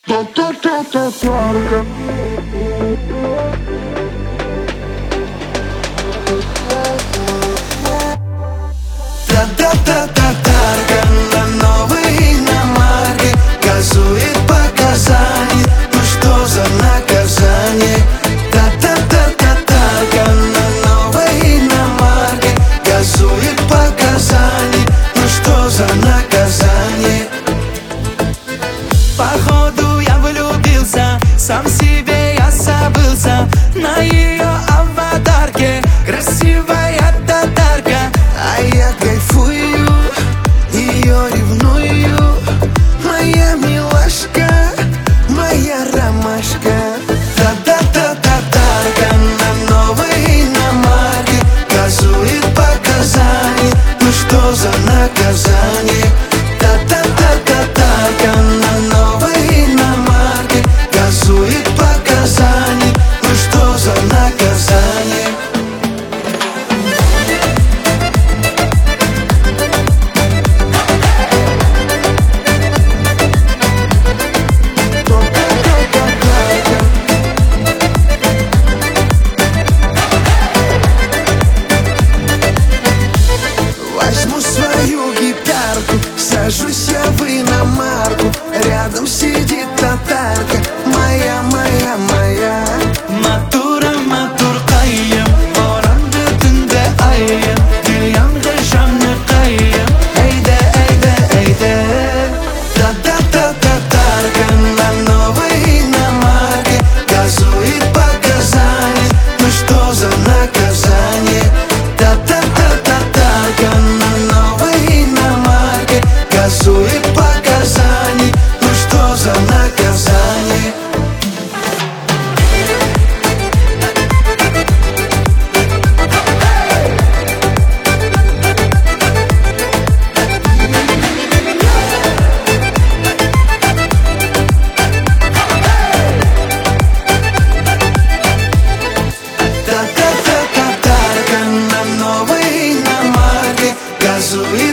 Татарка. Татарка на новой иномарке газует по Казани. Ну что за наказание? Татарка на новой иномарке газует по Казани. Ну что за наказание? Походу я влюбился, сам себе я забылся. На ее аватарке красивая татарка, а я кайфую, ее ревную. Моя милашка, моя ромашка. Татарка на новой иномарке газует по Казани. Ну что за наказание? Татарка на новой иномарке газует по Казани. Ну что за наказание? Возьму свою гитарку, сажусь я в иномарку. Рядом сидит татарка, моя, моя, моя. Матур кайым, боранды түнде айым. Дүйямды жанны кайым. Әйдә. Татарка на новой иномарке газует по Казани. Ну что за наказание? Татарка на новой иномарке газует по Казани. Ну что за наказание? Татарка на новой иномарке газует